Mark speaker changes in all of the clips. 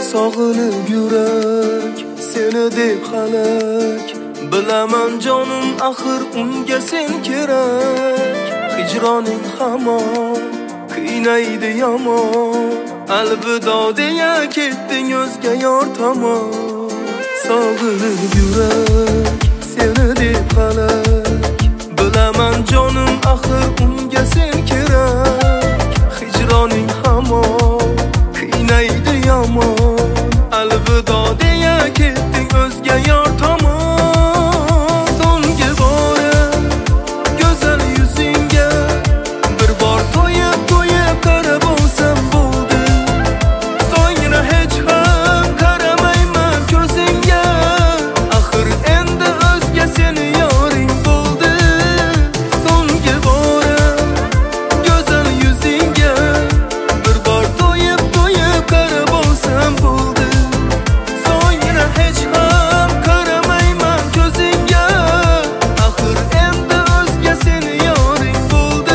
Speaker 1: Sog'inib yurak seni deb halak. Bilaman jonim axir unga sen kerak. Hijroning hamon qiynaydi yomon. Alvido deya ketding o'zga yor tomon. Sog'inib yurak seni deb halak. Bilaman jonim axir unga sen kerak. Hijroning hamon qiynaydi yomon. Alvido deya ketding o'zga yor tomon. So'nggi bora go'zal yuzingga bir bor to'yib qarab olsam bo'ldi. So'ngra hech ham qaramayman ko'zingga. Axir endi o'zga seni yoring bo'ldi. So'nggi bora go'zal yuzingga bir bor to'yib qarab olsam bo'ldi. So'ngra hech ham qaramayman ko'zingga. Axir endi o'zga seni yoring bo'ldi.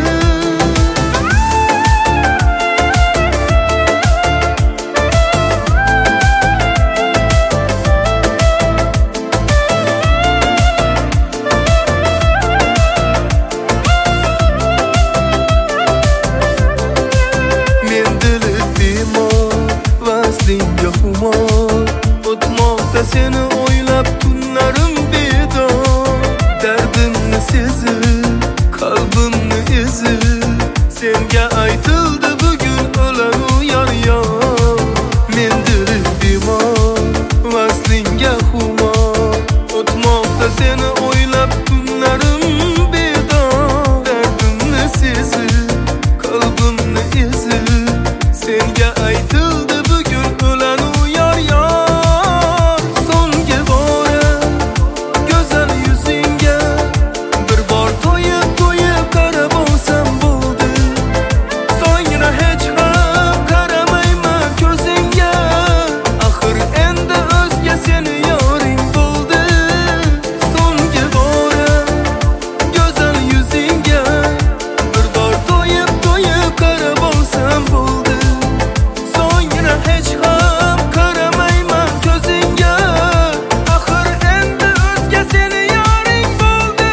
Speaker 1: Men dili bemor, vazningga xumor. O'tmoqda seni o'ylab tunlarim bedor. Dardimni sezib, qalbimni ezib, senga aytildi bugun o'lanu yor. Men dili bemor, vazningga xumor. O'tmoqda seni o'ylab tunlarim bedor. Dardimni sezib, qalbimni ezib, senga aytildi bugun o'lanu yor. So'nggi bora go'zal yuzingga bir bor to'yib qarab olsam bo'ldi. So'ngra hech ham qaramayman ko'zingga. Axir endi o'zga seni yoring bo'ldi. So'nggi bora go'zal yuzingga bir bor to'yib qarab olsam bo'ldi. So'ngra hech ham qaramayman ko'zingga. Axir endi o'zga seni yoring bo'ldi.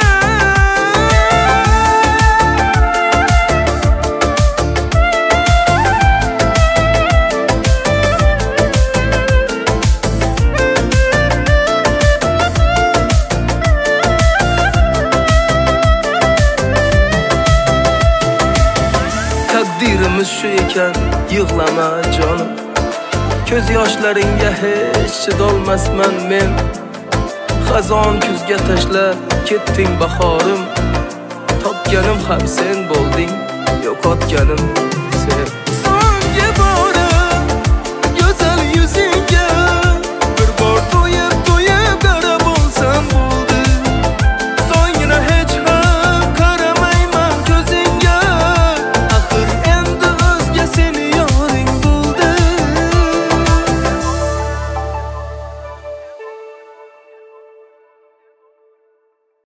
Speaker 1: Taqdirimiz shu ekan, yig'lama jonim. Ko'z yoshlaringga hech chidolmasman men. Xazon kuzga tashlab ketding bahorim. Topganim ham sen bo'lding, yo'qotganim sen. So'nggi bora go'zal yuzing